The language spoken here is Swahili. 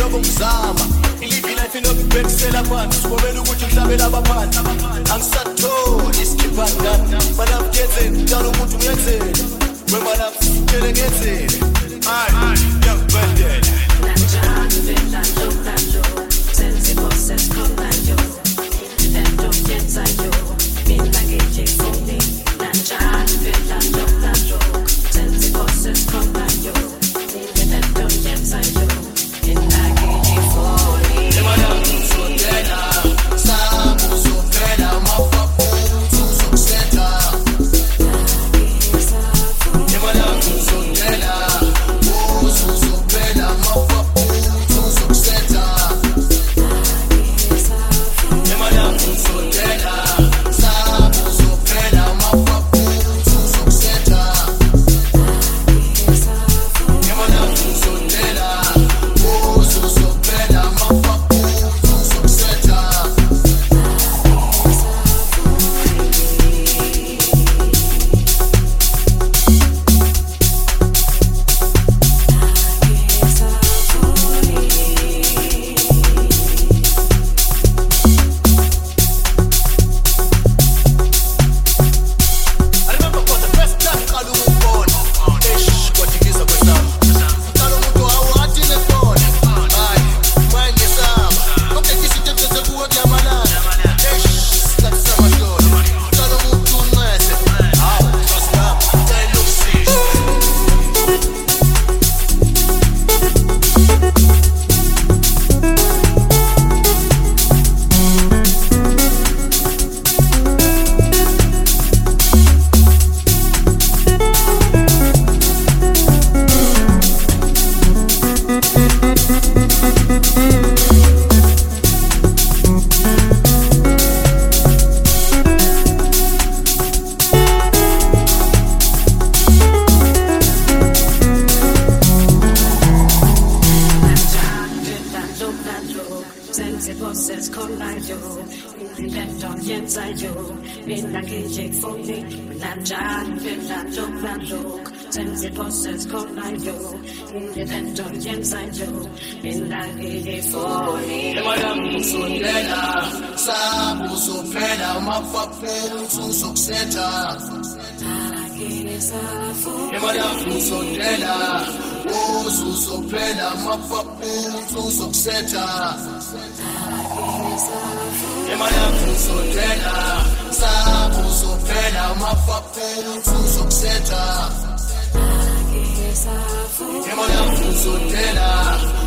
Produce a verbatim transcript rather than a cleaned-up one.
ngizama ilithi life inokubhekisela phansi ubona ukuthi uhlabela abaphansi angisatholi isikhiphandana bana ngiyenzeni ngicela ukuthi ngiyenzeni wema lapho ngicela ngiyenzeni ay ngiyakubandela nanjani vela lokho lo senze bosses khona yo lento yenza yo mina ngijefoni nanjani vela lokho lo senze bosses khona yo lento yenza yo mina ngijefoni emana ngizodela sabu sofela mafafu tuzokuseta emana ngizodela uzuzopela mafafu tuzokuseta emana ngizodela sabu sofela mafafu tuzokuseta emana ngizodela uzuzopela mafafu tuzokuseta I remember for the first time ngicala ukubona eish kwajikiza kwesama ngicala umuntu awathi nekhona hayi manje ngesama konke izinto enzenze kuwe kuyamalana eish sikhathi samahlolo ngicala umuntu uncese hawu trust nami ngicela ukusizwa senze bosses khona yo lento yenza yo mina ngijefoni nanjani vela lokho lo senze bosses khona yo lento yenza yo mina ngijefoni emana ngizodela sabu sofela mafafu tuzokuseta emana ngizodela uzuzopela mafafu tuzokuseta emana ngizodela sabu sofela mafafu tuzokuseta emana ngizodela